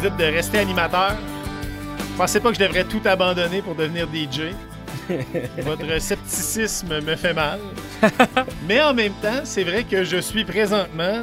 dites de rester animateur. Je pensais pas que je devrais tout abandonner pour devenir DJ. Votre scepticisme me fait mal. Mais en même temps, c'est vrai que je suis présentement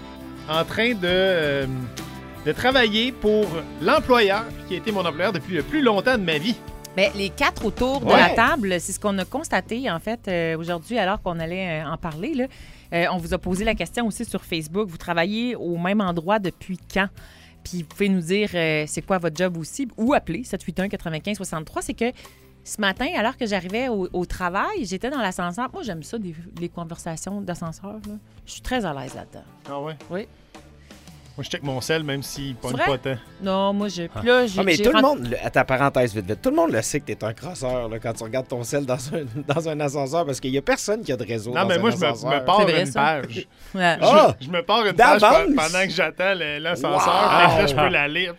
en train de travailler pour l'employeur qui a été mon employeur depuis le plus longtemps de ma vie. Bien, les 4 autour de la table, c'est ce qu'on a constaté, en fait, aujourd'hui, alors qu'on allait en parler. Là. On vous a posé la question aussi sur Facebook. Vous travaillez au même endroit depuis quand? Puis vous pouvez nous dire c'est quoi votre job aussi, ou appeler 781-95-63. C'est que ce matin, alors que j'arrivais au travail, j'étais dans l'ascenseur. Moi, j'aime ça, les conversations d'ascenseur. Là. Je suis très à l'aise là-dedans. Ah ouais? Oui. Moi, je check mon sel, même s'il pogne pas tant. Non, moi, je... Puis là, mais tout le monde... À ta parenthèse, vite. Tout le monde le sait que t'es un crosseur là, quand tu regardes ton sel dans un ascenseur parce qu'il y a personne qui a de réseau dans un ascenseur. Non, mais moi, je me pars une page. Ouais. Je me pars une page pendant que j'attends l'ascenseur. Fait que là, je peux la lire.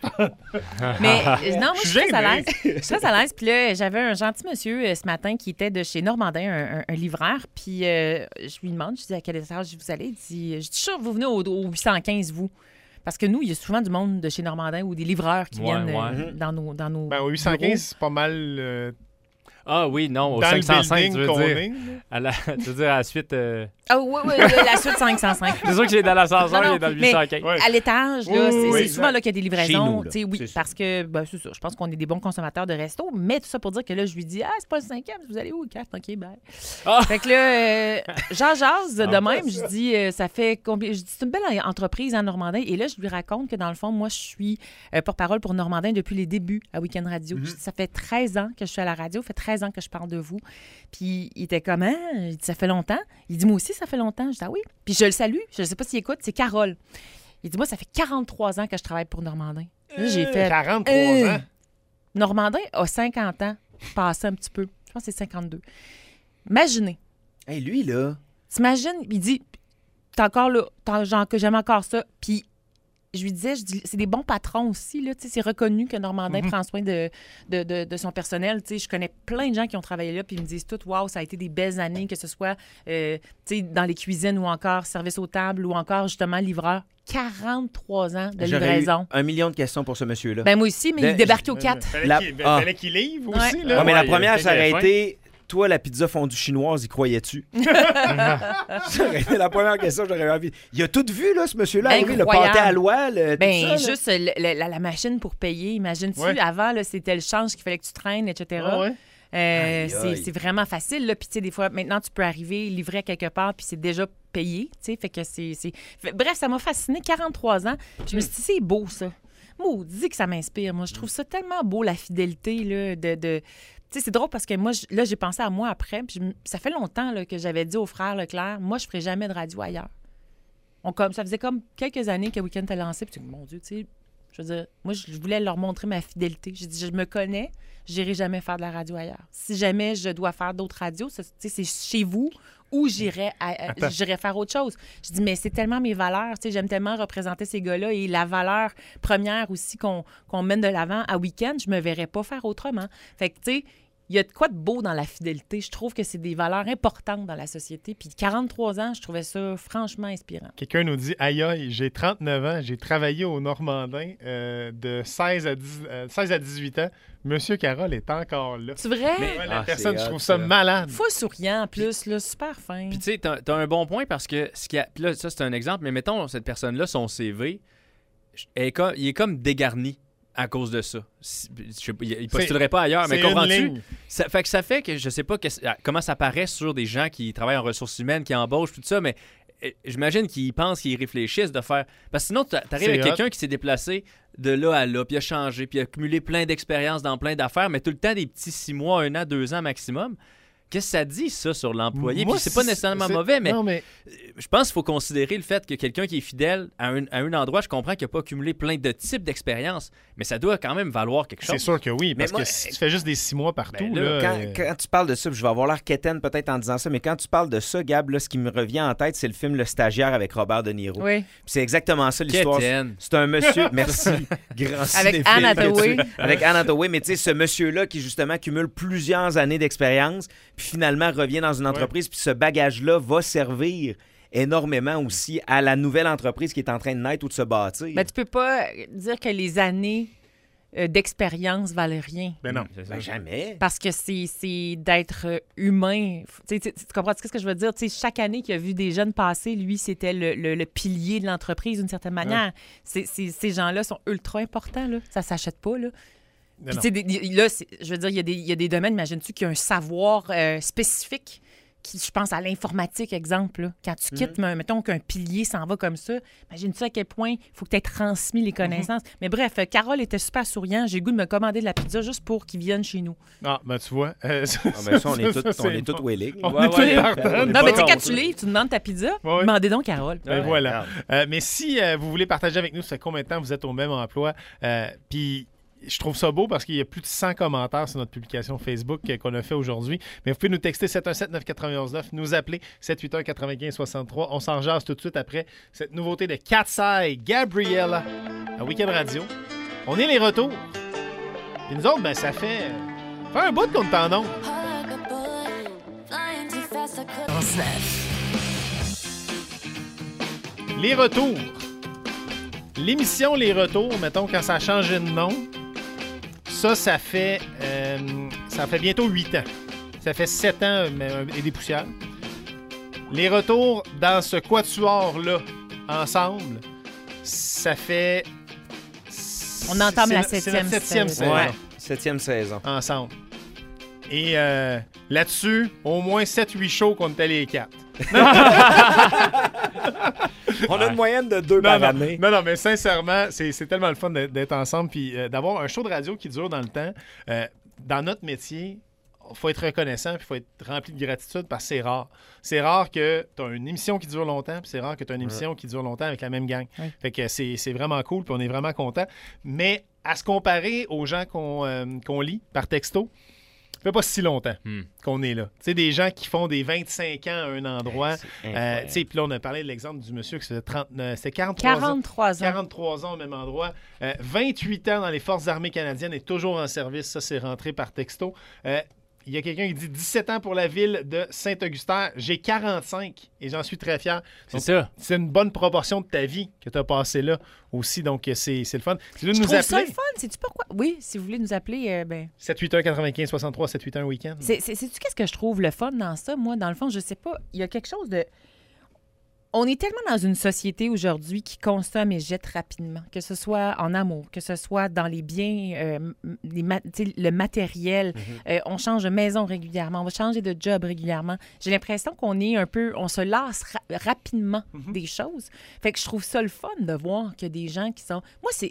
Mais non, moi, je suis très à l'aise. Je suis très à l'aise. Puis là, j'avais un gentil monsieur ce matin qui était de chez Normandin, un livreur. Puis je lui demande, je dis à quel étage vous allez? Je dis, je suis sûr que vous venez au 815, vous. Parce que nous, il y a souvent du monde de chez Normandin ou des livreurs qui viennent dans nos... Ben, au 815, c'est pas mal... Ah oui, non, au dans 505, tu veux dire. Est, tu veux dire à la suite... Ah oui, la suite 505. C'est sûr que j'ai dans l'ascenseur, il est dans le 815. Mais à l'étage, là, c'est souvent là qu'il y a des livraisons. Chez nous, là. Oui, parce que, c'est ça, je pense qu'on est des bons consommateurs de resto, mais tout ça pour dire que là, je lui dis, c'est pas le 5e, vous allez où, 4? OK, bye. Fait que là, jase de même, je dis, ça fait combien? Je dis, c'est une belle entreprise à Normandin. Et là, je lui raconte que dans le fond, moi, je suis porte-parole pour Normandin depuis les débuts à Week-end Radio. Je dis, ça fait 13 ans que je suis à la radio, ça fait 13 ans que je parle de vous. Puis il était comment? Il dit, ça fait longtemps. Il dit, moi aussi, ça fait longtemps. Je dis, oui. Puis je le salue. Je ne sais pas s'il écoute, c'est Carole. Il dit, moi, ça fait 43 ans que je travaille pour Normandin. Là, j'ai fait... 43 ans? Normandin a 50 ans. Passé un petit peu. Je pense que c'est 52. Imaginez. Hey, lui, là... T'imagines, il dit, t'es encore là, que j'aime encore ça. Puis je lui disais, c'est des bons patrons aussi. Là, c'est reconnu que Normandin prend soin de son personnel. Je connais plein de gens qui ont travaillé là puis ils me disent tout, waouh, ça a été des belles années, que ce soit dans les cuisines ou encore service aux tables ou encore justement livreur. 43 ans de livraison. J'aurais eu 1 million de questions pour ce monsieur-là. Ben moi aussi, mais il débarquait au 4. Fallait qu'il livre aussi. Là. Mais la première, ça aurait été... Toi, la pizza fondue chinoise, y croyais-tu? Ça aurait été la première question que j'aurais envie. Il a tout vu, là, ce monsieur-là. Le pâté à l'oie. Juste la machine pour payer. Imagine-tu, avant, là, c'était le change qu'il fallait que tu traînes, etc. C'est vraiment facile. Là. Puis, tu sais, des fois, maintenant, tu peux arriver, livrer quelque part, puis c'est déjà payé. Tu sais, fait que Bref, ça m'a fasciné. 43 ans. Je me suis dit, c'est beau, ça. Maudit que ça m'inspire. Moi, je trouve ça tellement beau, la fidélité, là, Tu sais, c'est drôle parce que moi, là, j'ai pensé à moi après. Puis ça fait longtemps là, que j'avais dit aux frères Leclerc, moi, je ne ferai jamais de radio ailleurs. Ça faisait comme quelques années que Week-end t'a lancé. Puis mon Dieu, tu sais, je veux dire, moi, je voulais leur montrer ma fidélité. J'ai dit, je me connais, je n'irai jamais faire de la radio ailleurs. Si jamais je dois faire d'autres radios, c'est chez vous ou j'irai faire autre chose. Je dis, mais c'est tellement mes valeurs. Tu sais, j'aime tellement représenter ces gars-là et la valeur première aussi qu'on mène de l'avant à Week-end, je me verrais pas faire autrement. Fait que, tu sais, il y a de quoi de beau dans la fidélité. Je trouve que c'est des valeurs importantes dans la société. Puis 43 ans, je trouvais ça franchement inspirant. Quelqu'un nous dit, aïe, j'ai 39 ans, j'ai travaillé au Normandin de 16 à 18 ans. Monsieur Carole est encore là. C'est vrai? Mais la personne, je trouve ça malade. Faut souriant en plus, là, super fin. Puis tu sais, t'as un bon point parce que puis là, ça c'est un exemple, mais mettons cette personne-là, son CV, il est comme dégarni à cause de ça. Il postulerait pas ailleurs, mais comprends-tu? Ça fait que je sais pas comment ça paraît sur des gens qui travaillent en ressources humaines, qui embauchent, tout ça, mais j'imagine qu'ils pensent, qu'ils réfléchissent de faire... Parce que sinon, t'arrives avec quelqu'un qui s'est déplacé de là à là, puis a changé, puis a accumulé plein d'expériences dans plein d'affaires, mais tout le temps des petits 6 mois, 1 an, 2 ans maximum. Qu'est-ce que ça dit, ça, sur l'employé? Puis c'est pas nécessairement mauvais, mais je pense qu'il faut considérer le fait que quelqu'un qui est fidèle à un endroit, je comprends qu'il n'a pas accumulé plein de types d'expériences, mais ça doit quand même valoir quelque chose. C'est sûr que oui, parce que si tu fais juste des 6 mois partout... Quand tu parles de ça, je vais avoir l'air quétaine peut-être en disant ça, mais quand tu parles de ça, Gab, là, ce qui me revient en tête, c'est le film Le Stagiaire avec Robert De Niro. Oui. Puis c'est exactement ça, l'histoire. Quétaine. C'est un monsieur... Merci. Grand avec Anne Hathaway. Avec Anne Hathaway, mais tu sais, ce monsieur-là qui, justement, cumule plusieurs années d'expérience, puis finalement revient dans une entreprise, puis ce bagage-là va servir énormément aussi à la nouvelle entreprise qui est en train de naître ou de se bâtir. Ben, tu peux pas dire que les années d'expérience valent rien. Ben non. Ben, jamais. Parce que c'est d'être humain. Tu comprends ce que je veux dire? T'sais, chaque année qu'il a vu des jeunes passer, lui, c'était le pilier de l'entreprise d'une certaine manière. Ouais. Ces gens-là sont ultra importants. Là. Ça s'achète pas. Là. Puis, là, je veux dire, il y a des domaines, imagines-tu, qui ont un savoir spécifique. Je pense à l'informatique, exemple. Là. Quand tu quittes, mettons qu'un pilier s'en va comme ça, imagine-tu à quel point il faut que tu aies transmis les connaissances. Mais bref, Carole était super souriant. J'ai le goût de me commander de la pizza juste pour qu'ils viennent chez nous. Ah, ben tu vois. Ça, on est tous willing. On est tous partants. Non, mais tu sais, quand tu livres, tu demandes ta pizza, demandez donc Carole. Ben voilà. Mais si vous voulez partager avec nous, ça fait combien de temps vous êtes au même emploi? Puis... Je trouve ça beau parce qu'il y a plus de 100 commentaires sur notre publication Facebook qu'on a fait aujourd'hui. Mais vous pouvez nous texter 717-991-9, nous appeler 781-95-63. On s'en jase tout de suite après cette nouveauté de Cat's Eye, Gabriella, à Week-end Radio. On est les retours. Et nous autres, ben ça fait un bout qu'on est en ondes. Les retours. L'émission Les Retours, mettons, quand ça a changé de nom, ça fait bientôt 8 ans. Ça fait 7 ans et des poussières. Les Retours dans ce quatuor-là, ensemble, ça fait... On entame la 7e saison. Ouais, 7e saison. Ensemble. Et là-dessus, au moins 7-8 shows qu'on était les 4. On a une moyenne de 2 par année. Non, mais sincèrement, c'est tellement le fun d'être ensemble puis d'avoir un show de radio qui dure dans le temps. Dans notre métier, il faut être reconnaissant puis il faut être rempli de gratitude parce que c'est rare. C'est rare que tu as une émission qui dure longtemps puis c'est rare que tu as une émission qui dure longtemps avec la même gang. Ouais. Fait que c'est vraiment cool puis on est vraiment content. Mais à se comparer aux gens qu'on lit par texto, ça fait pas si longtemps qu'on est là. Tu sais, des gens qui font des 25 ans à un endroit. Tu sais, puis là, on a parlé de l'exemple du monsieur qui c'était 43 ans. 43 ans au même endroit. 28 ans dans les Forces armées canadiennes et toujours en service. Ça, c'est rentré par texto. Il y a quelqu'un qui dit 17 ans pour la ville de Saint-Augustin. J'ai 45 et j'en suis très fier. Donc, c'est une bonne proportion de ta vie que tu as passé là aussi. Donc, c'est le fun. Je trouve ça le fun. Sais-tu pourquoi? Oui, si vous voulez nous appeler, 781-95-63, 781 week-end. Sais-tu qu'est-ce que je trouve le fun dans ça? Moi, dans le fond, je sais pas. Il y a quelque chose de... On est tellement dans une société aujourd'hui qui consomme et jette rapidement, que ce soit en amour, que ce soit dans les biens, le matériel. On change de maison régulièrement, on va changer de job régulièrement. J'ai l'impression qu'on est on se lasse rapidement des choses. Fait que je trouve ça le fun de voir que des gens qui sont... Moi, c'est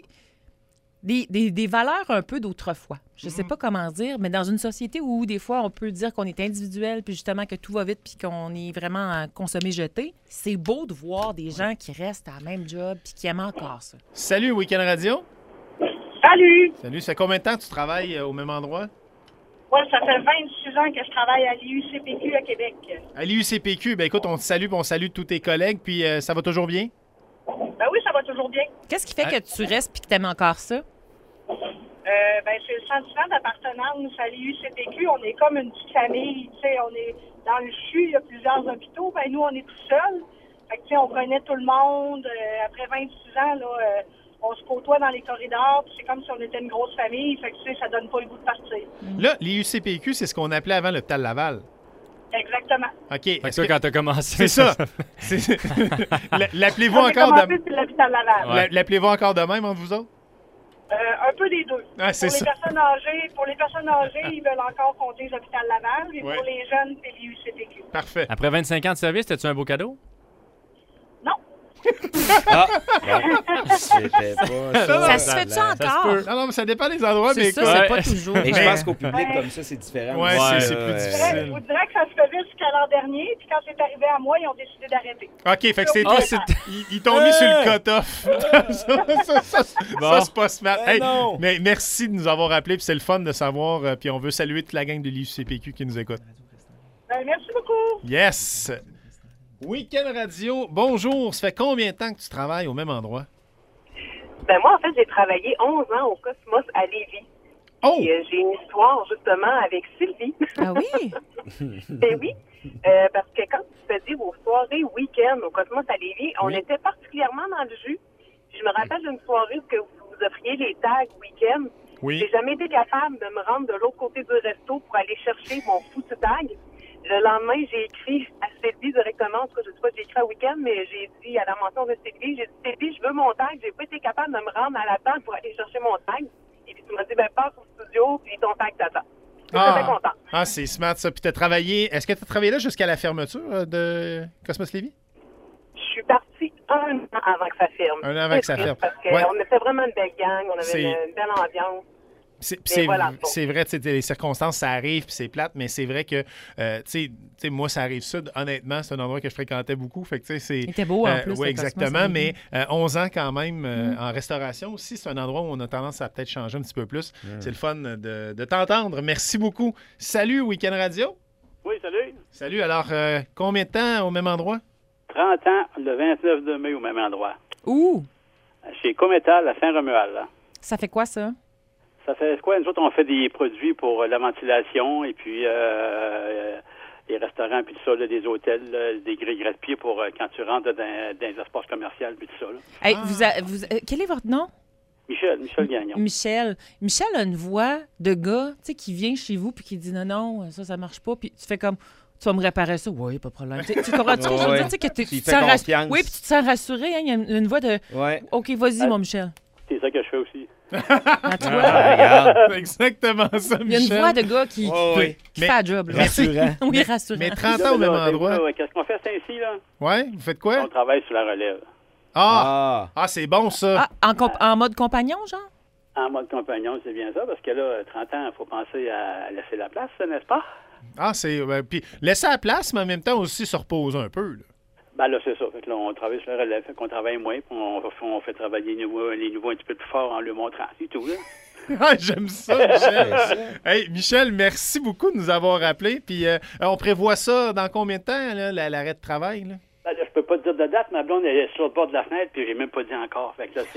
des valeurs un peu d'autrefois. Je sais pas comment dire, mais dans une société où des fois on peut dire qu'on est individuel, puis justement que tout va vite, puis qu'on est vraiment consommé-jeté, c'est beau de voir des gens qui restent à la même job, puis qui aiment encore ça. Salut, Week-end Radio. Salut. Salut, ça fait combien de temps que tu travailles au même endroit? Oui, ça fait 26 ans que je travaille à l'IUCPQ à Québec. À l'IUCPQ, ben écoute, on te salue, on salue tous tes collègues, puis ça va toujours bien? Ben oui, ça va toujours bien. Qu'est-ce qui fait que tu restes puis que tu aimes encore ça? C'est le sentiment d'appartenance à l'IUCPQ. On est comme une petite famille. Tu sais, on est dans le CHU, il y a plusieurs hôpitaux. Ben nous, on est tout seuls. Fait que, tu sais, on connaît tout le monde. Après 26 ans, là, on se côtoie dans les corridors. Puis c'est comme si on était une grosse famille. Fait que, tu sais, ça donne pas le goût de partir. Là, l'IUCPQ, c'est ce qu'on appelait avant l'hôpital Laval. Exactement. OK. Fait que quand t'as commencé... C'est ça. L'appelez-vous encore de... l'hôpital Laval. Ouais. L'appelez-vous encore de même entre vous autres? Un peu des deux. Ah, c'est ça. Pour les personnes âgées, ils veulent encore compter l'hôpital Laval. Et pour les jeunes, c'est l'IUCPQ. Parfait. Après 25 ans de service, t'as-tu un beau cadeau? Non. C'était pas ça se fait-tu encore? Non, mais ça dépend des endroits. C'est ça, c'est pas toujours. Et je pense qu'au public, comme ça, c'est différent. Ouais, c'est plus difficile. Je vous dirais que ça se faisait jusqu'à l'an dernier, puis quand c'est arrivé à moi, ils ont décidé d'arrêter. OK, fait que ils t'ont mis sur le cut-off. Ça, c'est pas smart. Hey, mais merci de nous avoir appelés, puis c'est le fun de savoir, puis on veut saluer toute la gang de l'IUCPQ qui nous écoute. Merci beaucoup. Yes! Week-end Radio, bonjour. Ça fait combien de temps que tu travailles au même endroit? Ben moi, en fait, j'ai travaillé 11 ans au Cosmos à Lévis. Oh! J'ai une histoire, justement, avec Sylvie. Ah oui? Ben oui, parce que quand tu faisais vos soirées week-end au Cosmos à Lévis, on était particulièrement dans le jus. Je me rappelle d'une soirée où vous offriez les tags week-end. Oui. J'ai jamais été capable de me rendre de l'autre côté du resto pour aller chercher mon foutu tag. Le lendemain, j'ai écrit à Sylvie directement. En tout cas, je ne sais pas si j'ai écrit à week-end, mais j'ai dit à la mention de Sylvie, j'ai dit, Sylvie, je veux mon tag. J'ai pas été capable de me rendre à la table pour aller chercher mon tag. Et puis, tu m'as dit, passe au studio, puis ton tag t'attend. Je suis très content. Ah, c'est smart, ça. Puis, est-ce que tu as travaillé là jusqu'à la fermeture de Cosmos Lévis? Je suis partie 1 an avant que ça ferme. 1 an avant que ça ferme. Parce qu'on était vraiment une belle gang, on avait une belle ambiance. C'est vrai, les circonstances, ça arrive, puis c'est plate, mais c'est vrai que, tu sais, moi, ça arrive sud. Honnêtement, c'est un endroit que je fréquentais beaucoup. Fait que, tu sais, c'était beau en plus. Oui, exactement, mais 11 ans quand même en restauration aussi, c'est un endroit où on a tendance à peut-être changer un petit peu plus. C'est le fun de t'entendre. Merci beaucoup. Salut, Week-end Radio. Oui, salut. Salut. Alors, combien de temps au même endroit? 30 ans, le 29 de mai au même endroit. Où? Chez Cométal, à Saint-Romuald. Ça fait quoi, ça? Ça fait quoi? Nous autres, on fait des produits pour la ventilation et puis les restaurants, puis tout ça, là, des hôtels, des grilles gratte-pieds pour quand tu rentres dans les espaces commerciaux, puis tout ça. Là. Hey, quel est votre nom? Michel Gagnon. Michel a une voix de gars, tu sais, qui vient chez vous puis qui dit non, ça marche pas. Puis tu fais comme, tu vas me réparer ça. Oui, pas de problème. Tu comprends ce que je veux dire? Tu sais, que tu te sens rassuré. Oui, puis tu te sens rassuré. Hein? Il y a une voix de, OK, vas-y, mon Michel. C'est ça que je fais aussi. Regarde. Exactement ça, Michel. Il y a une voix de gars qui fait la job. Là. Rassurant. Oui, rassurant. Mais 30 ans au même endroit. Qu'est-ce qu'on fait à Saint-Cy, là? Oui, vous faites quoi? On travaille sur la relève. Ah, c'est bon, ça. En mode compagnon, genre? En mode compagnon, c'est bien ça, parce que là, 30 ans, il faut penser à laisser la place, n'est-ce pas? Ah, puis laisser la place, mais en même temps aussi se reposer un peu, là. Ben là, c'est ça. Fait que là, on travaille sur la relève, fait qu'on travaille moins, puis on fait travailler les nouveaux un petit peu plus fort en le montrant, c'est tout, là. Ah, j'aime ça, Michel. Hey, Michel, merci beaucoup de nous avoir rappelés. Puis on prévoit ça dans combien de temps, là, l'arrêt de travail, là? Ben là, je peux pas te dire de date. Ma blonde est sur le bord de la fenêtre, puis j'ai même pas dit encore. Fait que là,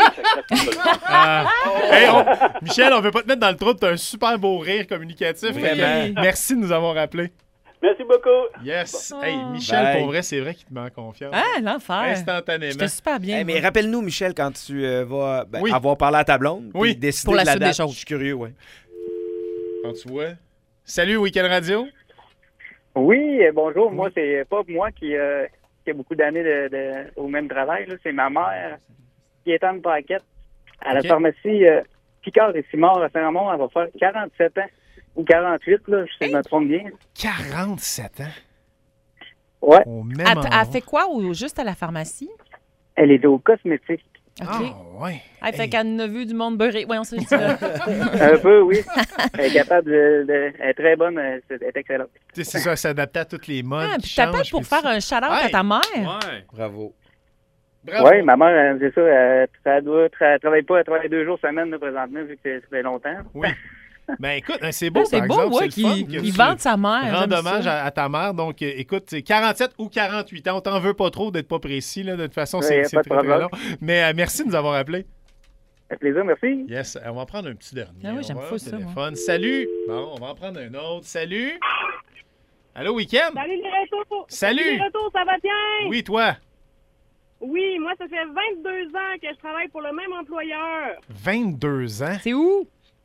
Michel, on veut pas te mettre dans le trou. T'as un super beau rire communicatif. Merci de nous avoir rappelés. Merci beaucoup. Yes. Hey, Michel, pour vrai, c'est vrai qu'il te met en confiance. Ah, l'enfer. Instantanément. J'étais super bien. Hey, mais rappelle-nous, Michel, quand tu vas avoir parlé à ta blonde, puis décider pour la de la suite date. des choses. Je suis curieux, Quand tu vois. Salut, Week-end Radio. Oui, bonjour. Moi, c'est pas moi qui a beaucoup d'années au même travail. Là. C'est ma mère qui est en paquette à la pharmacie Picard et Simard à Saint-Ramond. Elle va faire 47 ans. Ou 48, là, je me trompe bien. 47 ans? Ouais. Elle fait quoi ou juste à la pharmacie? Elle est au cosmétique. OK. Ah, ouais. Elle fait qu'elle a vu du monde beurré. Oui, on se dit ça. Un peu, oui. Elle est capable elle est très bonne. Elle est excellente. C'est ça, s'adapter à toutes les modes. Puis t'appelles pour faire un shout-out à ta mère. Ouais. Bravo. Oui, ma mère, c'est ça. Elle travaille pas. Elle travaille 2 jours semaine, là, présentement, vu que ça fait longtemps. Oui. Ben écoute, c'est beau, c'est par beau, exemple. Ouais, qu'il vante sa mère. Rendre hommage à ta mère. Donc, écoute, c'est 47 ou 48 ans. On t'en veut pas trop d'être pas précis. Là. De toute façon, c'est très, très long. Mais merci de nous avoir appelés. Avec plaisir, merci. Yes, on va en prendre un petit dernier. Ah oui, j'aime pas ça. Téléphone. Salut. Bon, on va en prendre un autre. Salut. Allô, Week-end. Salut les retours. Salut. Les retours, ça va bien? Oui, toi. Oui, moi, ça fait 22 ans que je travaille pour le même employeur. 22 ans? C'est où?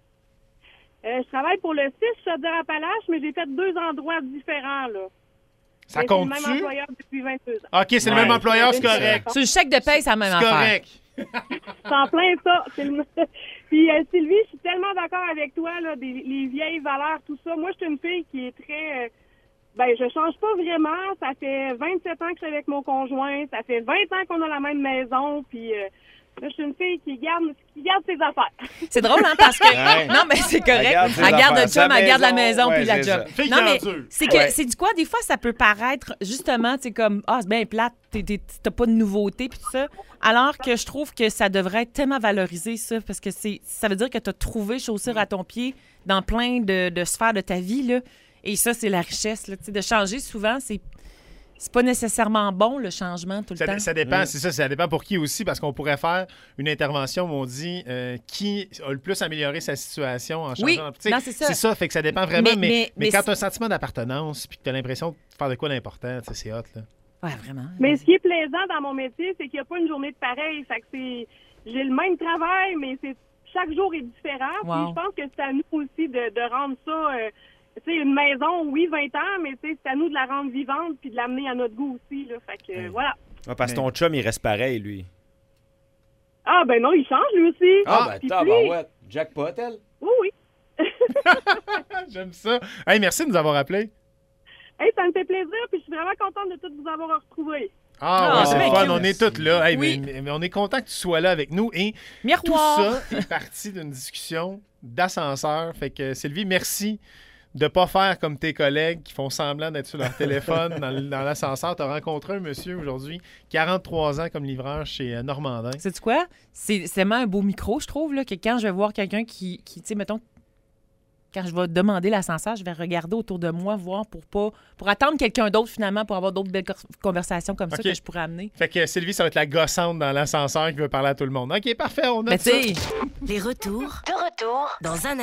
Je travaille pour le 6 Chaudière-Appalaches, mais j'ai fait 2 endroits différents, là. Ça compte-tu? C'est le même employeur depuis 22 ans. OK, c'est le même employeur, c'est correct. Sur le chèque de paye, c'est la même affaire. C'est correct. C'est en plein ça. Puis Sylvie, je suis tellement d'accord avec toi, là, les vieilles valeurs, tout ça. Moi, je suis une fille qui est très... je change pas vraiment. Ça fait 27 ans que je suis avec mon conjoint. Ça fait 20 ans qu'on a la même maison. Puis... là, je suis une fille qui garde ses affaires. C'est drôle, hein, parce que... Non, mais c'est correct. Elle garde le chum, elle garde la maison, puis la job. Non, mais c'est du quoi? Des fois, ça peut paraître, justement, tu sais, comme, c'est bien plate, t'as pas de nouveauté, puis tout ça. Alors que je trouve que ça devrait être tellement valorisé, ça, parce que ça veut dire que t'as trouvé chaussure à ton pied dans plein de sphères de ta vie, là. Et ça, c'est la richesse, là. Tu sais, de changer souvent, c'est pas nécessairement bon, le changement, tout le temps. Ça dépend, c'est ça. Ça dépend pour qui aussi, parce qu'on pourrait faire une intervention où on dit qui a le plus amélioré sa situation en changeant. Oui, non, c'est ça. C'est ça, fait que ça dépend vraiment. Mais quand tu as un c'est... sentiment d'appartenance puis que tu as l'impression de faire de quoi d'important, c'est hot, là. Ouais, vraiment. Mais ce qui est plaisant dans mon métier, c'est qu'il n'y a pas une journée de pareil. Fait que j'ai le même travail, mais chaque jour est différent. Wow. Puis je pense que c'est à nous aussi de rendre ça... une maison, oui, 20 ans, mais c'est à nous de la rendre vivante puis de l'amener à notre goût aussi. Là. Fait que, voilà. Ouais, parce que ton chum, il reste pareil, lui. Ah, ben non, il change, lui aussi. Ouais. Jackpot, elle. Oui. J'aime ça. Hey, merci de nous avoir appelés. Hey, ça me fait plaisir, puis je suis vraiment contente de tous vous avoir retrouvés. C'est le fun, cute. on est tous là. Hey, Oui. mais on est content que tu sois là avec nous. Et Miroir. tout ça est parti d'une discussion d'ascenseur. Fait que Sylvie, merci de ne pas faire comme tes collègues qui font semblant d'être sur leur téléphone dans l'ascenseur. Tu as rencontré un monsieur aujourd'hui, 43 ans comme livreur chez Normandin. Sais-tu quoi? C'est tellement un beau micro, je trouve, là, que quand je vais voir quelqu'un qui tu sais, mettons, quand je vais demander l'ascenseur, je vais regarder autour de moi, voir pour attendre quelqu'un d'autre, finalement, pour avoir d'autres belles conversations comme ça que je pourrais amener. Fait que Sylvie, ça va être la gossante dans l'ascenseur qui veut parler à tout le monde. OK, parfait, on a Mais ça. tu sais... De retour dans un